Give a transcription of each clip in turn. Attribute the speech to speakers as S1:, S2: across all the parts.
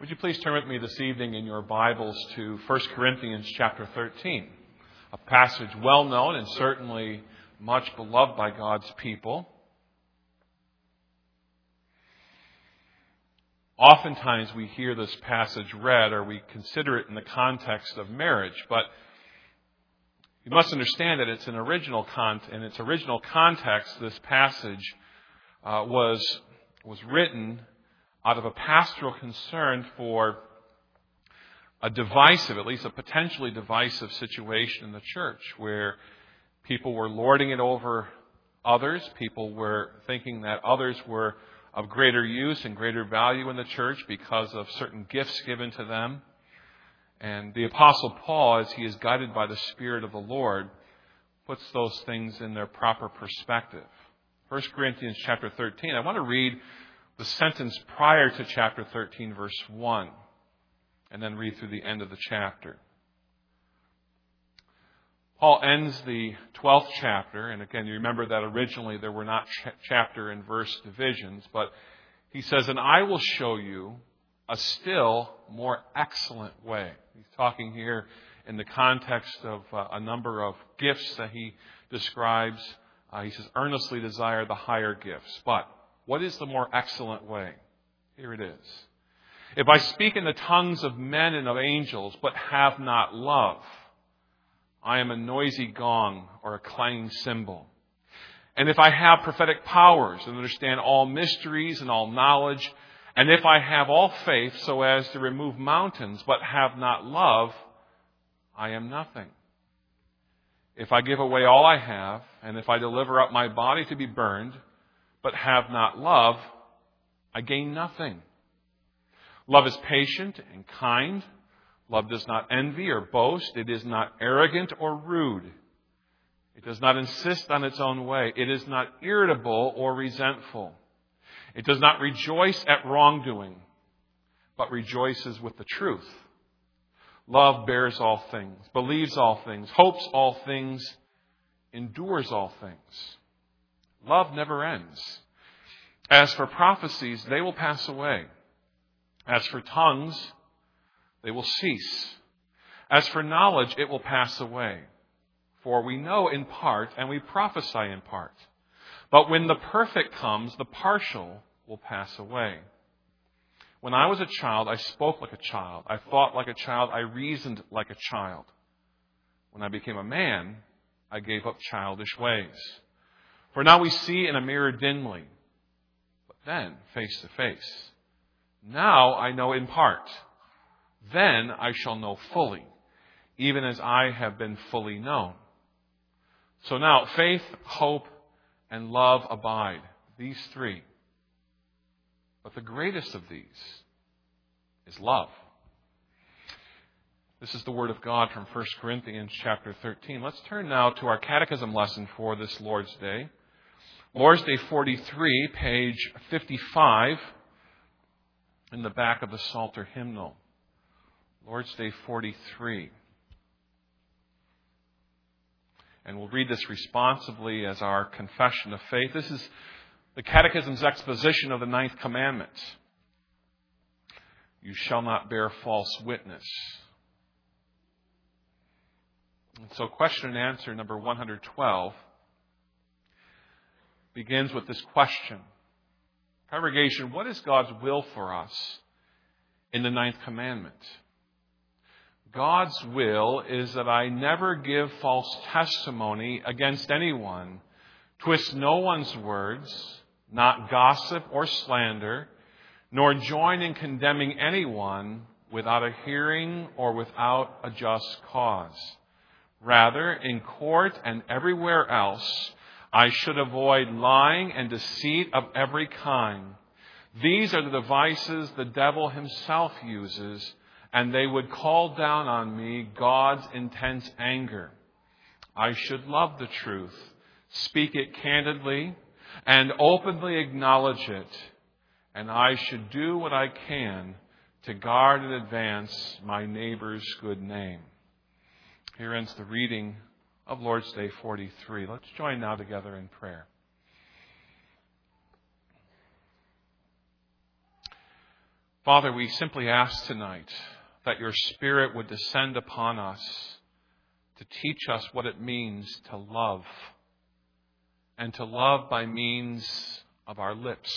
S1: Would you please turn with me this evening in your Bibles to 1 Corinthians chapter 13, a passage well known and certainly much beloved by God's people. Oftentimes we hear this passage read or we consider it in the context of marriage, but you must understand that in its original context, this passage was written out of a pastoral concern for a divisive, at least a potentially divisive situation in the church where people were lording it over others. People were thinking that others were of greater use and greater value in the church because of certain gifts given to them. And the Apostle Paul, as he is guided by the Spirit of the Lord, puts those things in their proper perspective. 1 Corinthians chapter 13, I want to read the sentence prior to chapter 13, verse 1, and then read through the end of the chapter. Paul ends the 12th chapter, and again, you remember that originally there were not chapter and verse divisions, but he says, "And I will show you a still more excellent way." He's talking here in the context of a number of gifts that he describes. He says, "Earnestly desire the higher gifts." But what is the more excellent way? Here it is. "If I speak in the tongues of men and of angels, but have not love, I am a noisy gong or a clanging cymbal. And if I have prophetic powers and understand all mysteries and all knowledge, and if I have all faith so as to remove mountains, but have not love, I am nothing. If I give away all I have, and if I deliver up my body to be burned, but have not love, I gain nothing. Love is patient and kind. Love does not envy or boast. It is not arrogant or rude. It does not insist on its own way. It is not irritable or resentful. It does not rejoice at wrongdoing, but rejoices with the truth. Love bears all things, believes all things, hopes all things, endures all things. Love never ends. As for prophecies, they will pass away. As for tongues, they will cease. As for knowledge, it will pass away. For we know in part and we prophesy in part. But when the perfect comes, the partial will pass away. When I was a child, I spoke like a child. I thought like a child. I reasoned like a child. When I became a man, I gave up childish ways. For now we see in a mirror dimly, but then face to face. Now I know in part. Then I shall know fully, even as I have been fully known. So now faith, hope, and love abide, these three. But the greatest of these is love. This is the Word of God from 1 Corinthians chapter 13. Let's turn now to our catechism lesson for this Lord's Day. Lord's Day 43, page 55, in the back of the Psalter hymnal. Lord's Day 43. And we'll read this responsively as our confession of faith. This is the Catechism's exposition of the 9th commandment. You shall not bear false witness. And so question and answer number 112 begins with this question. Congregation, what is God's will for us in the 9th commandment? God's will is that I never give false testimony against anyone, twist no one's words, not gossip or slander, nor join in condemning anyone without a hearing or without a just cause. Rather, in court and everywhere else, I should avoid lying and deceit of every kind. These are the devices the devil himself uses, and they would call down on me God's intense anger. I should love the truth, speak it candidly, and openly acknowledge it, and I should do what I can to guard and advance my neighbor's good name. Here ends the reading of Lord's Day 43. Let's join now together in prayer. Father, we simply ask tonight that your Spirit would descend upon us to teach us what it means to love, and to love by means of our lips,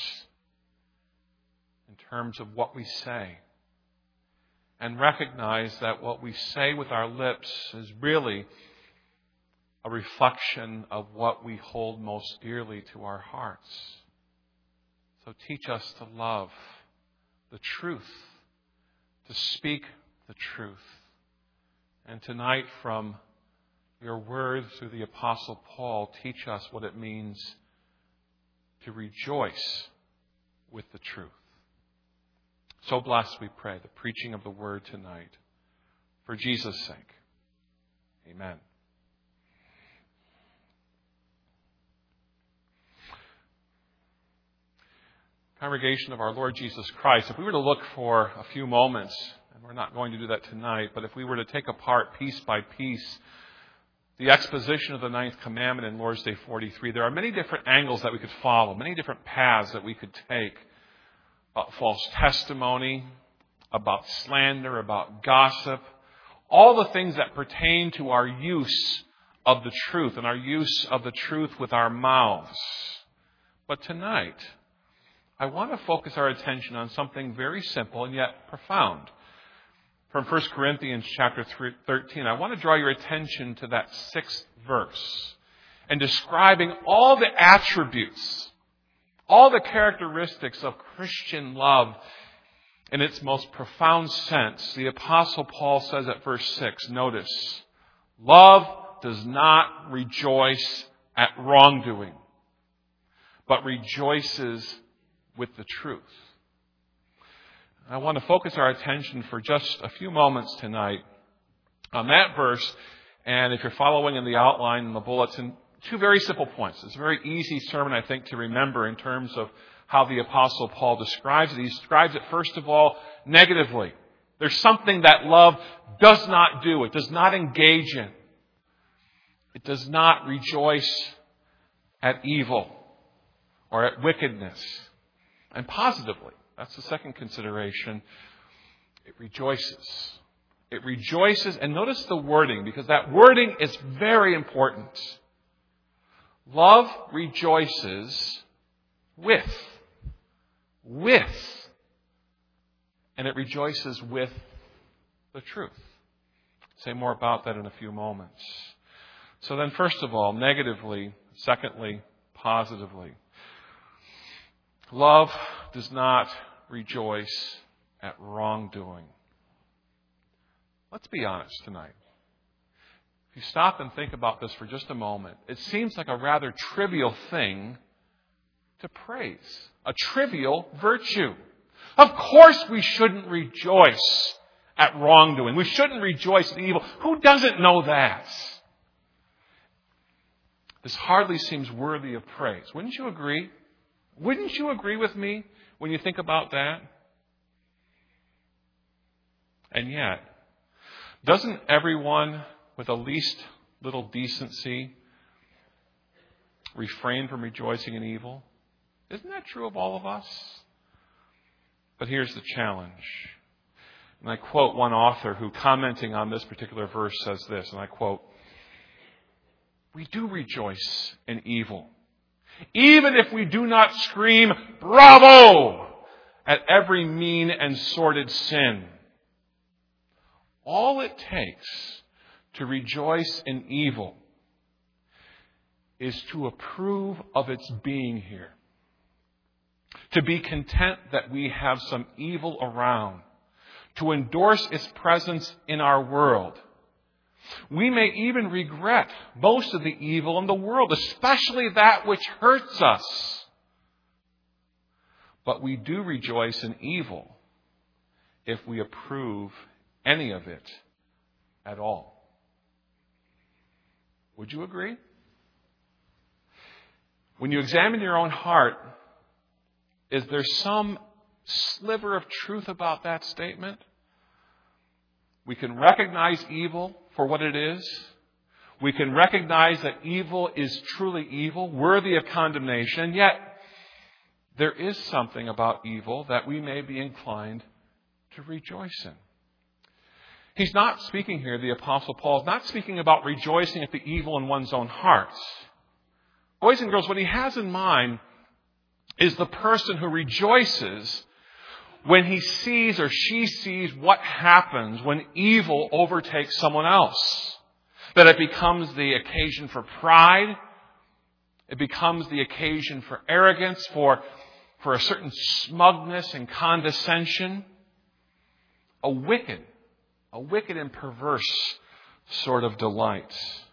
S1: in terms of what we say, and recognize that what we say with our lips is really a reflection of what we hold most dearly to our hearts. So teach us to love the truth, to speak the truth. And tonight, from your word through the Apostle Paul, teach us what it means to rejoice with the truth. So bless, we pray, the preaching of the word tonight. For Jesus' sake. Amen. Congregation of our Lord Jesus Christ, if we were to look for a few moments, and we're not going to do that tonight, but if we were to take apart piece by piece the exposition of the ninth commandment in Lord's Day 43, there are many different angles that we could follow, many different paths that we could take about false testimony, about slander, about gossip, all the things that pertain to our use of the truth and our use of the truth with our mouths. But tonight, I want to focus our attention on something very simple and yet profound. From 1 Corinthians chapter 13, I want to draw your attention to that 6th verse and describing all the attributes, all the characteristics of Christian love in its most profound sense. The Apostle Paul says at verse 6, notice, love does not rejoice at wrongdoing, but rejoices with the truth. I want to focus our attention for just a few moments tonight on that verse. And if you're following in the outline in the bulletin, 2 very simple points. It's a very easy sermon, I think, to remember in terms of how the Apostle Paul describes it. He describes it, first of all, negatively. There's something that love does not do. It does not engage in. It does not rejoice at evil or at wickedness. And positively, that's the second consideration, it rejoices. It rejoices, and notice the wording, because that wording is very important. Love rejoices with, and it rejoices with the truth. I'll say more about that in a few moments. So then, first of all, negatively, secondly, positively. Love does not rejoice at wrongdoing. Let's be honest tonight. If you stop and think about this for just a moment, it seems like a rather trivial thing to praise. A trivial virtue. Of course we shouldn't rejoice at wrongdoing. We shouldn't rejoice at evil. Who doesn't know that? This hardly seems worthy of praise. Wouldn't you agree? Wouldn't you agree with me when you think about that? And yet, doesn't everyone with the least little decency refrain from rejoicing in evil? Isn't that true of all of us? But here's the challenge. And I quote one author who, commenting on this particular verse, says this, and I quote, "We do rejoice in evil, even if we do not scream, 'Bravo!' at every mean and sordid sin. All it takes to rejoice in evil is to approve of its being here, to be content that we have some evil around, to endorse its presence in our world. We may even regret most of the evil in the world, especially that which hurts us. But we do rejoice in evil if we approve any of it at all." Would you agree? When you examine your own heart, is there some sliver of truth about that statement? We can recognize evil for what it is. We can recognize that evil is truly evil, worthy of condemnation. Yet, there is something about evil that we may be inclined to rejoice in. He's not speaking here, the Apostle Paul is not speaking about rejoicing at the evil in one's own heart. Boys and girls, what he has in mind is the person who rejoices when he sees or she sees what happens when evil overtakes someone else. That it becomes the occasion for pride. It becomes the occasion for arrogance, for a certain smugness and condescension. A wicked and perverse sort of delight.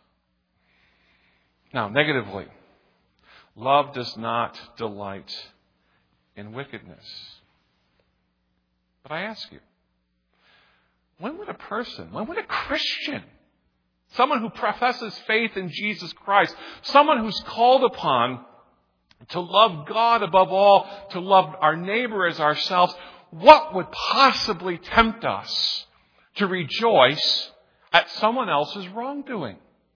S1: Now, negatively, love does not delight in wickedness. But I ask you, when would a Christian, someone who professes faith in Jesus Christ, someone who's called upon to love God above all, to love our neighbor as ourselves, what would possibly tempt us to rejoice at someone else's wrongdoing?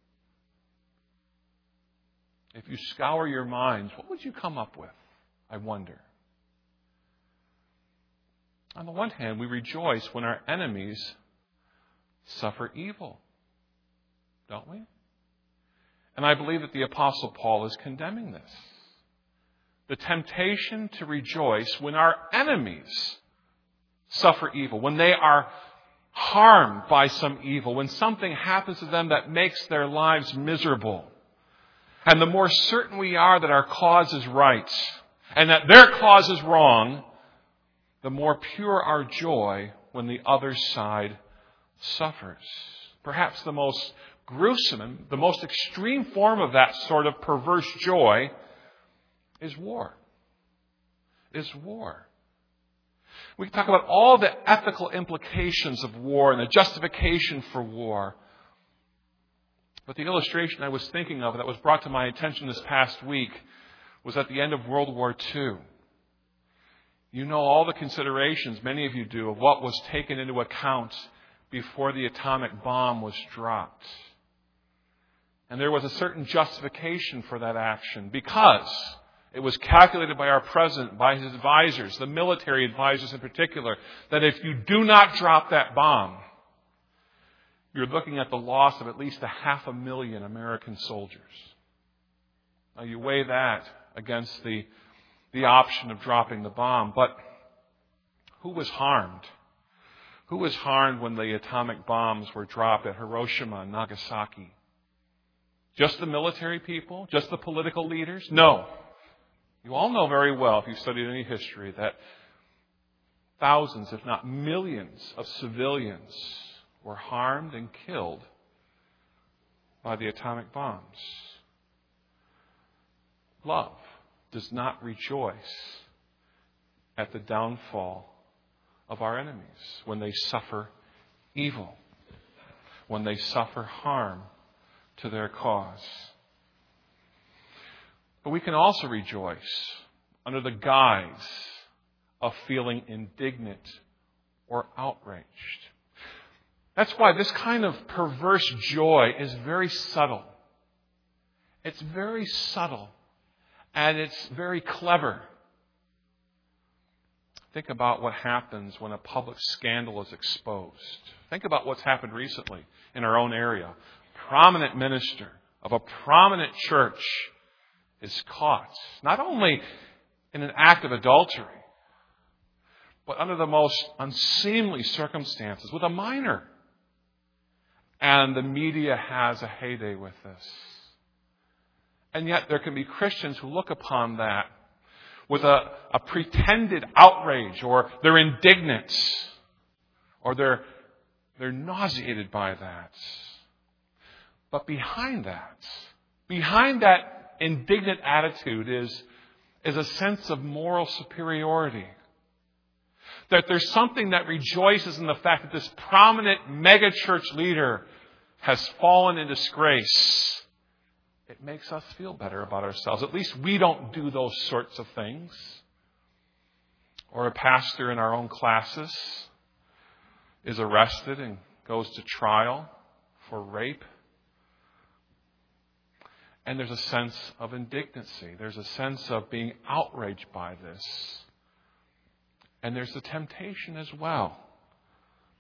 S1: If you scour your minds, what would you come up with, I wonder? On the one hand, we rejoice when our enemies suffer evil, don't we? And I believe that the Apostle Paul is condemning this. The temptation to rejoice when our enemies suffer evil, when they are harmed by some evil, when something happens to them that makes their lives miserable. And the more certain we are that our cause is right and that their cause is wrong, the more pure our joy when the other side suffers. Perhaps the most gruesome and the most extreme form of that sort of perverse joy is war. Is war. We can talk about all the ethical implications of war and the justification for war. But the illustration I was thinking of that was brought to my attention this past week was at the end of World War II. You know all the considerations, many of you do, of what was taken into account before the atomic bomb was dropped. And there was a certain justification for that action because it was calculated by our president, by his advisors, the military advisors in particular, that if you do not drop that bomb, you're looking at the loss of at least 500,000 American soldiers. Now you weigh that against the option of dropping the bomb. But who was harmed? Who was harmed when the atomic bombs were dropped at Hiroshima and Nagasaki? Just the military people? Just the political leaders? No. You all know very well, if you've studied any history, that thousands, if not millions, of civilians were harmed and killed by the atomic bombs. Love does not rejoice at the downfall of our enemies when they suffer evil, when they suffer harm to their cause. But we can also rejoice under the guise of feeling indignant or outraged. That's why this kind of perverse joy is very subtle. It's very subtle. And it's very clever. Think about what happens when a public scandal is exposed. Think about what's happened recently in our own area. A prominent minister of a prominent church is caught, not only in an act of adultery, but under the most unseemly circumstances with a minor. And the media has a heyday with this. And yet there can be Christians who look upon that with a pretended outrage, or they're indignant, or they're nauseated by that. But behind that indignant attitude is a sense of moral superiority. That there's something that rejoices in the fact that this prominent megachurch leader has fallen in disgrace. It makes us feel better about ourselves. At least we don't do those sorts of things. Or a pastor in our own classes is arrested and goes to trial for rape. And there's a sense of indignancy. There's a sense of being outraged by this. And there's the temptation as well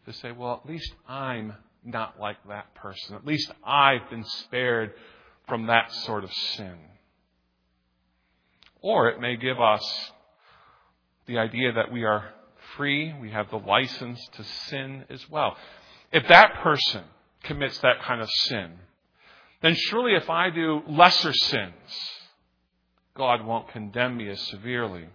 S1: to say, well, at least I'm not like that person. At least I've been spared from that sort of sin. Or it may give us the idea that we are free, we have the license to sin as well. If that person commits that kind of sin, then surely if I do lesser sins, God won't condemn me as severely.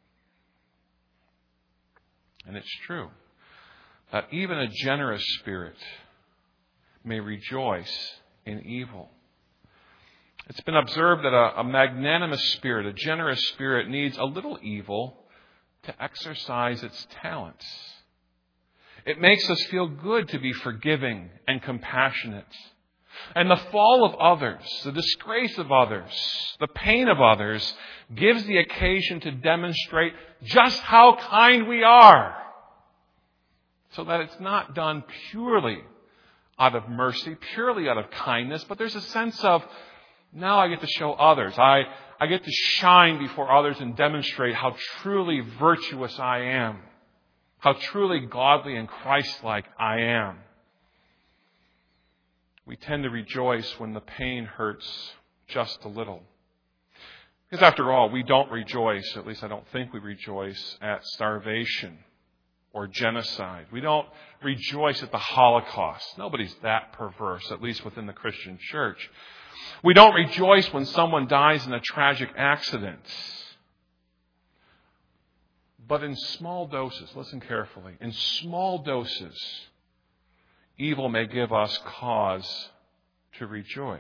S1: And it's true that even a generous spirit may rejoice in evil. It's been observed that a magnanimous spirit, a generous spirit, needs a little evil to exercise its talents. It makes us feel good to be forgiving and compassionate. And the fall of others, the disgrace of others, the pain of others gives the occasion to demonstrate just how kind we are. So that it's not done purely out of mercy, purely out of kindness, but there's a sense of, now I get to show others. I get to shine before others and demonstrate how truly virtuous I am, how truly godly and Christ-like I am. We tend to rejoice when the pain hurts just a little. Because after all, we don't rejoice, at least I don't think we rejoice, at starvation or genocide. We don't rejoice at the Holocaust. Nobody's that perverse, at least within the Christian church. We don't rejoice when someone dies in a tragic accident. But in small doses, listen carefully, in small doses, evil may give us cause to rejoice.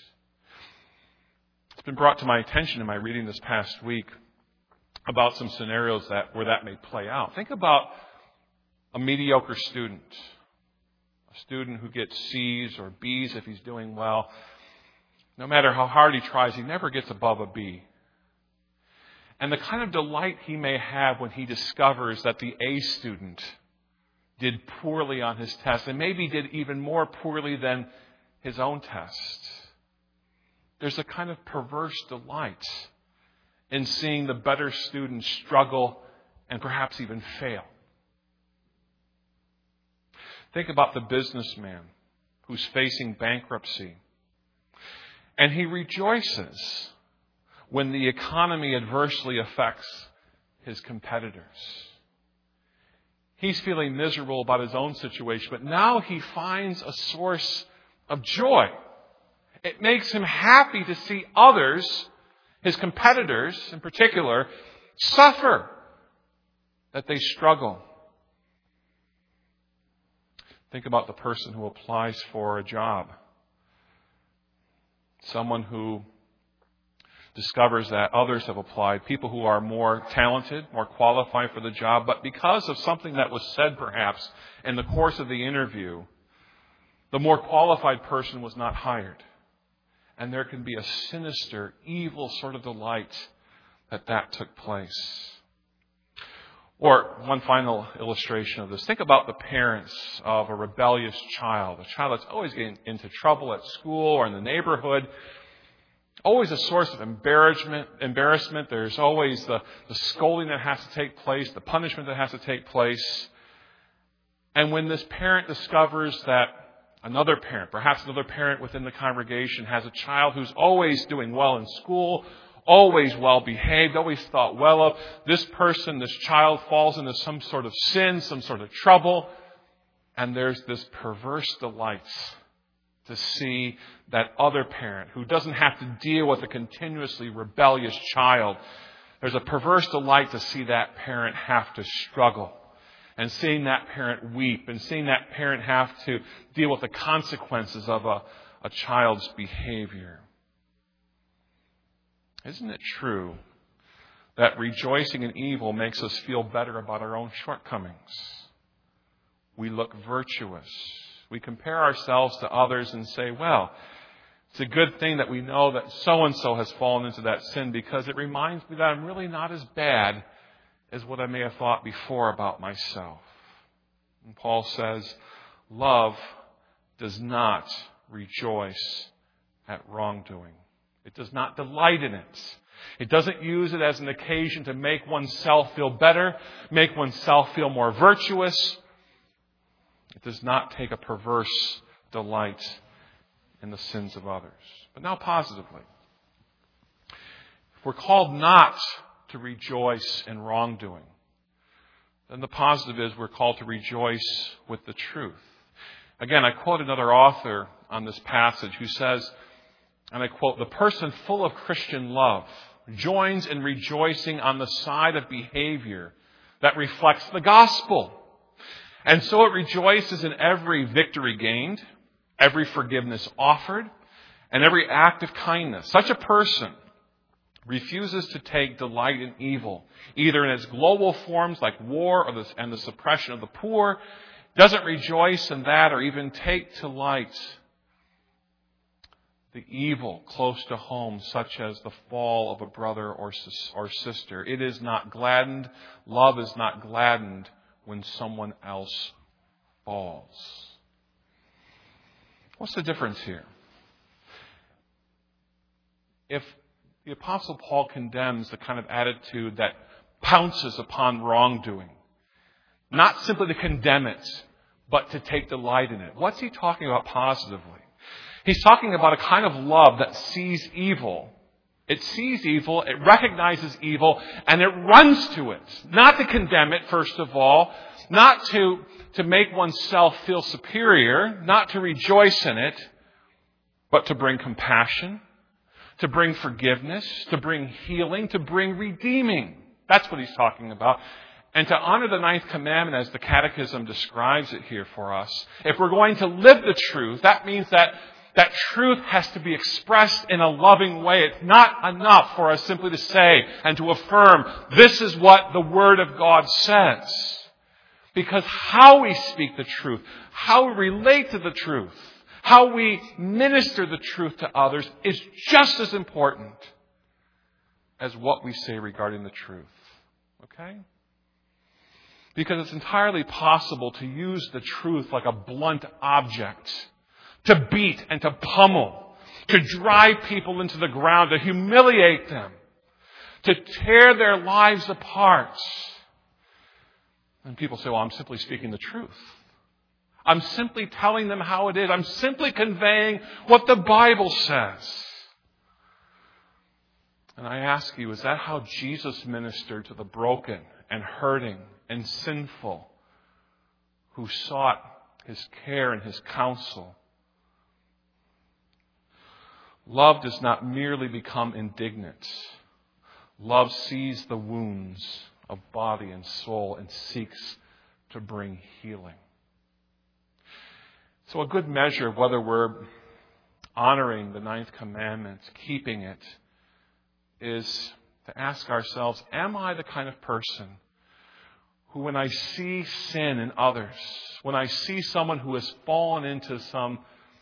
S1: It's been brought to my attention in my reading this past week about some scenarios where that may play out. Think about a mediocre student, a student who gets C's or B's if he's doing well. No matter how hard he tries, he never gets above a B. And the kind of delight he may have when he discovers that the A student did poorly on his test and maybe did even more poorly than his own test. There's a kind of perverse delight in seeing the better student struggle and perhaps even fail. Think about the businessman who's facing bankruptcy. And he rejoices when the economy adversely affects his competitors. He's feeling miserable about his own situation, but now he finds a source of joy. It makes him happy to see others, his competitors in particular, suffer, that they struggle. Think about the person who applies for a job. Someone who discovers that others have applied, people who are more talented, more qualified for the job, but because of something that was said perhaps in the course of the interview, the more qualified person was not hired. And there can be a sinister, evil sort of delight that took place. Or one final illustration of this. Think about the parents of a rebellious child, a child that's always getting into trouble at school or in the neighborhood. Always a source of embarrassment. There's always the scolding that has to take place, the punishment that has to take place. And when this parent discovers that another parent, perhaps another parent within the congregation, has a child who's always doing well in school, always well behaved, always thought well of, this child falls into some sort of sin, some sort of trouble, and there's this perverse delight to see that other parent who doesn't have to deal with a continuously rebellious child. There's a perverse delight to see that parent have to struggle, and seeing that parent weep, and seeing that parent have to deal with the consequences of a child's behavior. Isn't it true that rejoicing in evil makes us feel better about our own shortcomings? We look virtuous. We compare ourselves to others and say, well, it's a good thing that we know that so-and-so has fallen into that sin, because it reminds me that I'm really not as bad as what I may have thought before about myself. And Paul says, love does not rejoice at wrongdoing. It does not delight in it. It doesn't use it as an occasion to make oneself feel better, make oneself feel more virtuous. It does not take a perverse delight in the sins of others. But now positively. If we're called not to rejoice in wrongdoing, then the positive is we're called to rejoice with the truth. Again, I quote another author on this passage who says, and I quote, "The person full of Christian love joins in rejoicing on the side of behavior that reflects the gospel. And so it rejoices in every victory gained, every forgiveness offered, and every act of kindness. Such a person refuses to take delight in evil, either in its global forms like war and the suppression of the poor, doesn't rejoice in that or even take to light the evil close to home, such as the fall of a brother or sister. It is not gladdened. Love is not gladdened when someone else falls." What's the difference here? If the Apostle Paul condemns the kind of attitude that pounces upon wrongdoing, not simply to condemn it, but to take delight in it, what's he talking about positively? He's talking about a kind of love that sees evil. It sees evil, it recognizes evil, and it runs to it. Not to condemn it, first of all. Not to make oneself feel superior. Not to rejoice in it. But to bring compassion. To bring forgiveness. To bring healing. To bring redeeming. That's what he's talking about. And to honor the ninth commandment as the Catechism describes it here for us. If we're going to live the truth, that means that truth has to be expressed in a loving way. It's not enough for us simply to say and to affirm, this is what the Word of God says. Because how we speak the truth, how we relate to the truth, how we minister the truth to others is just as important as what we say regarding the truth. Okay? Because it's entirely possible to use the truth like a blunt object, to beat and to pummel, to drive people into the ground, to humiliate them, to tear their lives apart. And people say, well, I'm simply speaking the truth. I'm simply telling them how it is. I'm simply conveying what the Bible says. And I ask you, is that how Jesus ministered to the broken and hurting and sinful who sought his care and his counsel? Love does not merely become indignant. Love sees the wounds of body and soul and seeks to bring healing. So a good measure of whether we're honoring the ninth commandment, keeping it, is to ask ourselves, am I the kind of person who, when I see sin in others, when I see someone who has fallen into some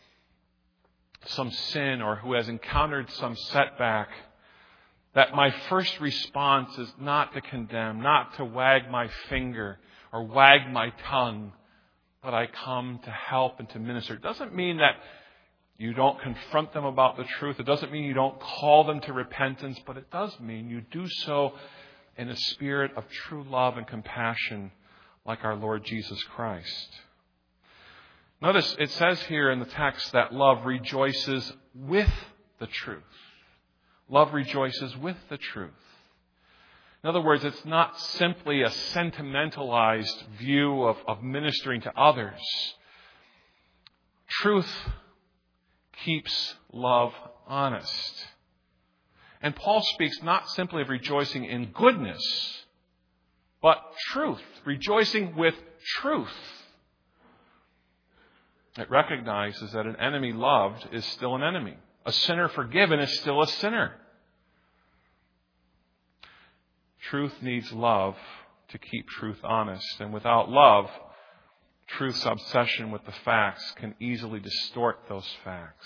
S1: sin or who has encountered some setback, that my first response is not to condemn, not to wag my finger or wag my tongue, but I come to help and to minister. It doesn't mean that you don't confront them about the truth. It doesn't mean you don't call them to repentance, but it does mean you do so in a spirit of true love and compassion like our Lord Jesus Christ. Notice it says here in the text that love rejoices with the truth. Love rejoices with the truth. In other words, it's not simply a sentimentalized view of ministering to others. Truth keeps love honest. And Paul speaks not simply of rejoicing in goodness, but truth, rejoicing with truth. It recognizes that an enemy loved is still an enemy. A sinner forgiven is still a sinner. Truth needs love to keep truth honest. And without love, truth's obsession with the facts can easily distort those facts.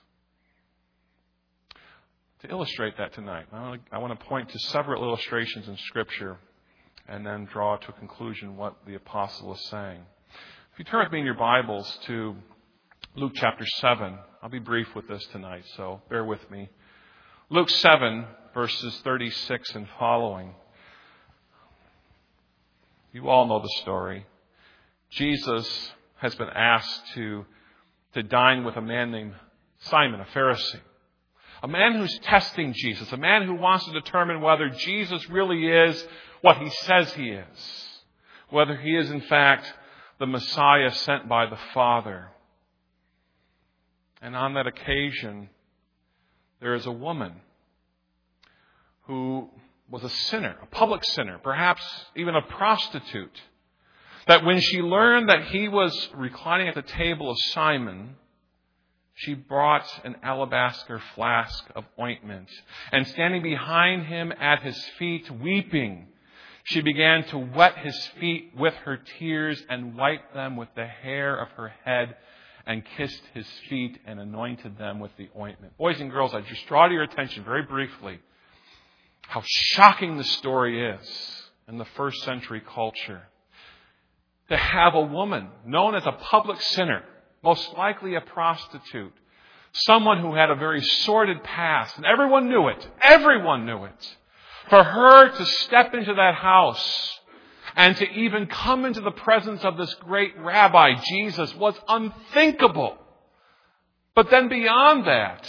S1: To illustrate that tonight, I want to point to several illustrations in Scripture and then draw to a conclusion what the apostle is saying. If you turn with me in your Bibles to Luke chapter 7, I'll be brief with this tonight, so bear with me. Luke 7, verses 36 and following. You all know the story. Jesus has been asked to dine with a man named Simon, a Pharisee. A man who's testing Jesus. A man who wants to determine whether Jesus really is what he says he is. Whether he is, in fact, the Messiah sent by the Father. And on that occasion, there is a woman who was a sinner, a public sinner, perhaps even a prostitute, that when she learned that he was reclining at the table of Simon, she brought an alabaster flask of ointment, and standing behind him at his feet, weeping, she began to wet his feet with her tears and wiped them with the hair of her head and kissed his feet and anointed them with the ointment. Boys and girls, I just draw to your attention very briefly how shocking the story is in the first century culture. To have a woman known as a public sinner, most likely a prostitute, someone who had a very sordid past, and everyone knew it. Everyone knew it. For her to step into that house and to even come into the presence of this great rabbi, Jesus, was unthinkable. But then beyond that,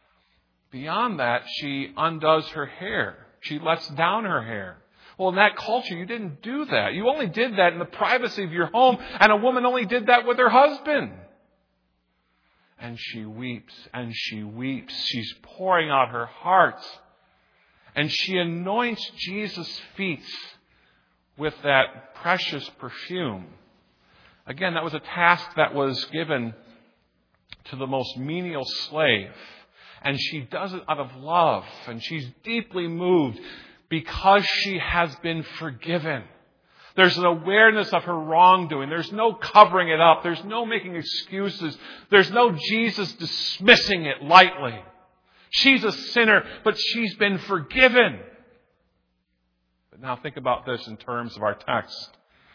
S1: she undoes her hair. She lets down her hair. Well, in that culture, you didn't do that. You only did that in the privacy of your home, and a woman only did that with her husband. And she weeps, and she weeps. She's pouring out her heart. And she anoints Jesus' feet with that precious perfume. Again, that was a task that was given to the most menial slave. And she does it out of love. And she's deeply moved because she has been forgiven. There's an awareness of her wrongdoing. There's no covering it up. There's no making excuses. There's no Jesus dismissing it lightly. She's a sinner, but she's been forgiven. But now think about this in terms of our text.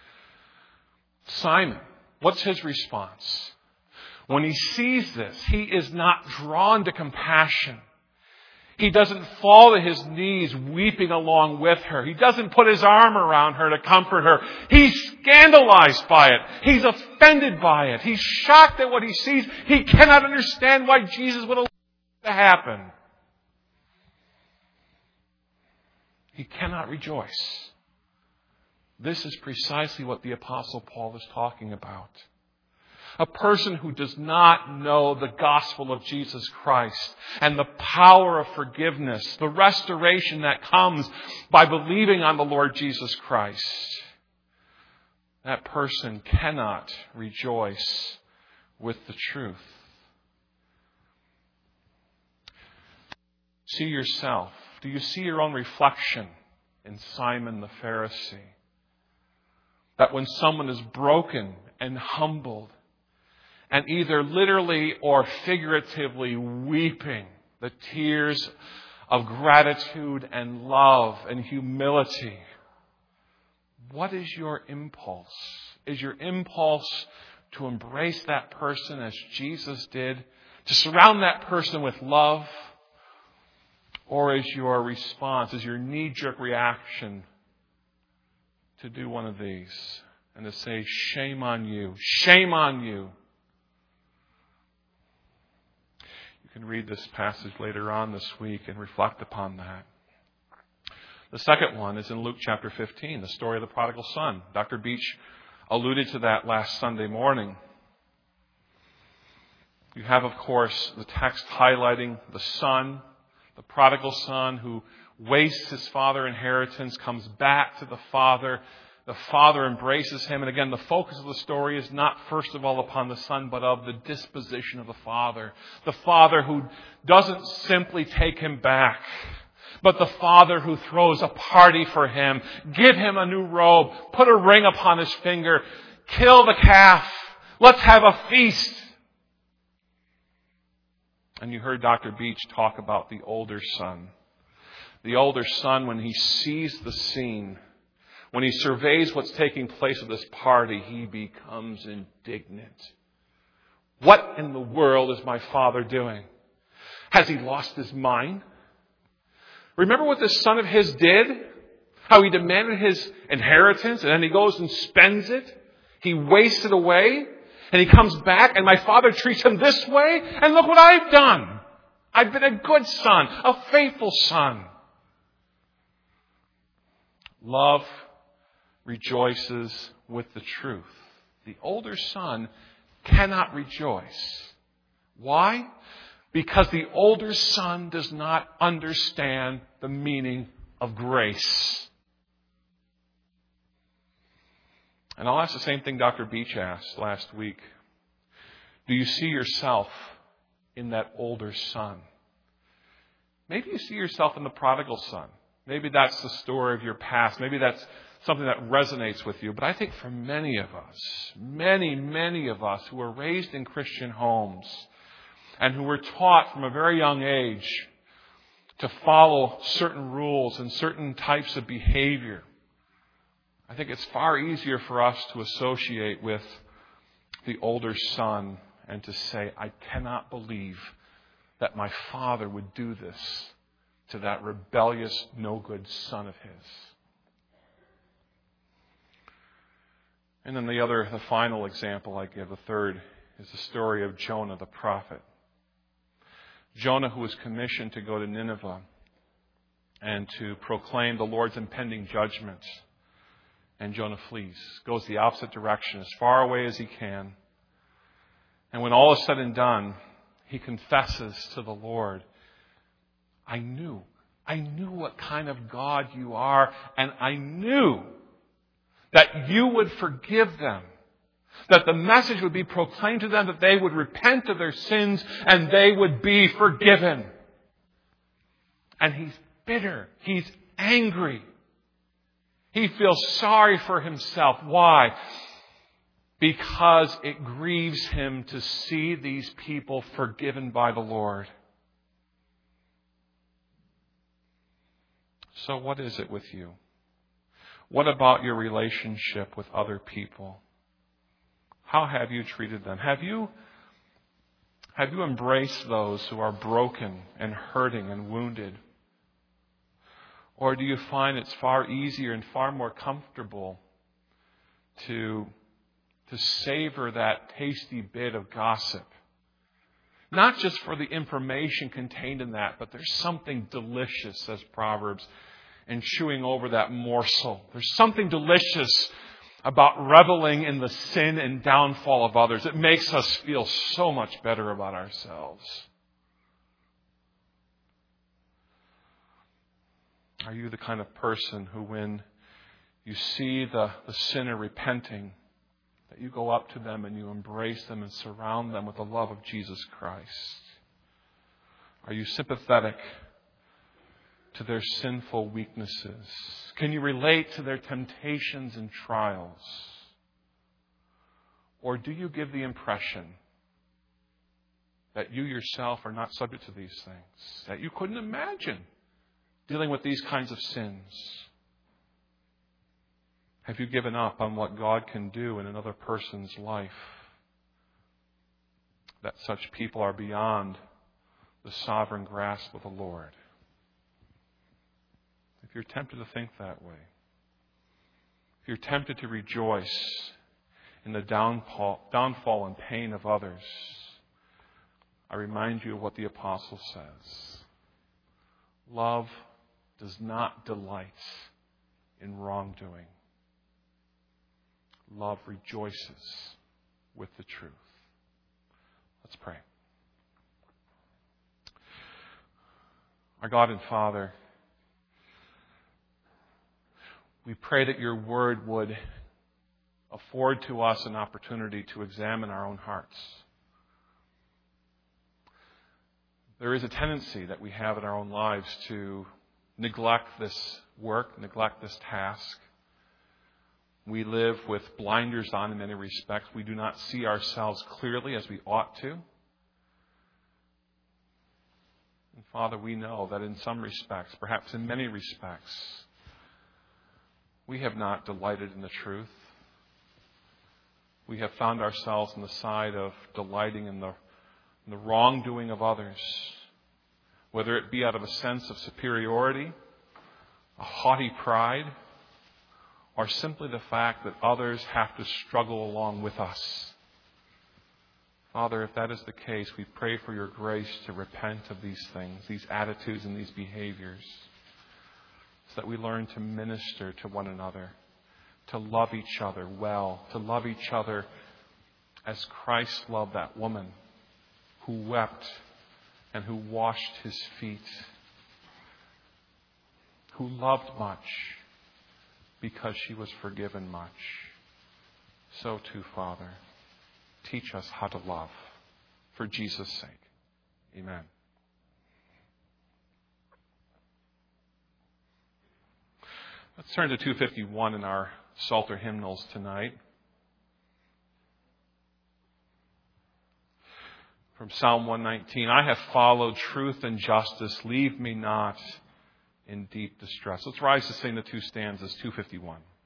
S1: Simon, what's his response? When he sees this, he is not drawn to compassion. He doesn't fall to his knees weeping along with her. He doesn't put his arm around her to comfort her. He's scandalized by it. He's offended by it. He's shocked at what he sees. He cannot understand why Jesus would allow it to happen. He cannot rejoice. This is precisely what the Apostle Paul is talking about. A person who does not know the gospel of Jesus Christ and the power of forgiveness, the restoration that comes by believing on the Lord Jesus Christ, that person cannot rejoice with the truth. See yourself. Do you see your own reflection in Simon the Pharisee? That when someone is broken and humbled, and either literally or figuratively weeping the tears of gratitude and love and humility, what is your impulse? Is your impulse to embrace that person as Jesus did, to surround that person with love? Or is your response, is your knee-jerk reaction to do one of these and to say, shame on you, shame on you? You can read this passage later on this week and reflect upon that. The second one is in Luke chapter 15, the story of the prodigal son. Dr. Beach alluded to that last Sunday morning. You have, of course, the text highlighting the son, the prodigal son who wastes his father's inheritance, comes back to the father. The father embraces him. And again, the focus of the story is not first of all upon the son, but of the disposition of the father. The father who doesn't simply take him back, but the father who throws a party for him, give him a new robe, put a ring upon his finger, kill the calf, let's have a feast. And you heard Dr. Beach talk about the older son. The older son, when he sees the scene, when he surveys what's taking place at this party, he becomes indignant. What in the world is my father doing? Has he lost his mind? Remember what this son of his did? How he demanded his inheritance and then he goes and spends it? He wastes it away? And he comes back and my father treats him this way, and look what I've done. I've been a good son, a faithful son. Love rejoices with the truth. The older son cannot rejoice. Why? Because the older son does not understand the meaning of grace. And I'll ask the same thing Dr. Beach asked last week. Do you see yourself in that older son? Maybe you see yourself in the prodigal son. Maybe that's the story of your past. Maybe that's something that resonates with you. But I think for many of us, many of us who were raised in Christian homes and who were taught from a very young age to follow certain rules and certain types of behavior, I think it's far easier for us to associate with the older son and to say, I cannot believe that my father would do this to that rebellious, no-good son of his. And then the final example I give, the third, is the story of Jonah the prophet. Jonah, who was commissioned to go to Nineveh and to proclaim the Lord's impending judgment. And Jonah flees, goes the opposite direction, as far away as he can. And when all is said and done, he confesses to the Lord, I knew what kind of God you are, and I knew that you would forgive them, that the message would be proclaimed to them, that they would repent of their sins and they would be forgiven. And he's bitter. He's angry. He feels sorry for himself. Why? Because it grieves him to see these people forgiven by the Lord. So what is it with you? What about your relationship with other people? How have you treated them? Have you embraced those who are broken and hurting and wounded? Or do you find it's far easier and far more comfortable to savor that tasty bit of gossip? Not just for the information contained in that, but there's something delicious, says Proverbs, in chewing over that morsel. There's something delicious about reveling in the sin and downfall of others. It makes us feel so much better about ourselves. Are you the kind of person who, when you see the sinner repenting, that you go up to them and you embrace them and surround them with the love of Jesus Christ? Are you sympathetic to their sinful weaknesses? Can you relate to their temptations and trials? Or do you give the impression that you yourself are not subject to these things, that you couldn't imagine dealing with these kinds of sins? Have you given up on what God can do in another person's life? That such people are beyond the sovereign grasp of the Lord. If you're tempted to think that way, if you're tempted to rejoice in the downfall and pain of others, I remind you of what the apostle says. Love does not delight in wrongdoing. Love rejoices with the truth. Let's pray. Our God and Father, we pray that your word would afford to us an opportunity to examine our own hearts. There is a tendency that we have in our own lives to neglect this work, neglect this task. We live with blinders on in many respects. We do not see ourselves clearly as we ought to. And Father, we know that in some respects, perhaps in many respects, we have not delighted in the truth. We have found ourselves on the side of delighting in the wrongdoing of others, whether it be out of a sense of superiority, a haughty pride, or simply the fact that others have to struggle along with us. Father, if that is the case, we pray for your grace to repent of these things, these attitudes and these behaviors, so that we learn to minister to one another, to love each other well, to love each other as Christ loved that woman who wept and who washed his feet, who loved much because she was forgiven much. So too, Father, teach us how to love for Jesus' sake. Amen. Let's turn to 251 in our Psalter hymnals tonight. From Psalm 119, I have followed truth and justice. Leave me not in deep distress. Let's rise to sing the two stanzas, 251.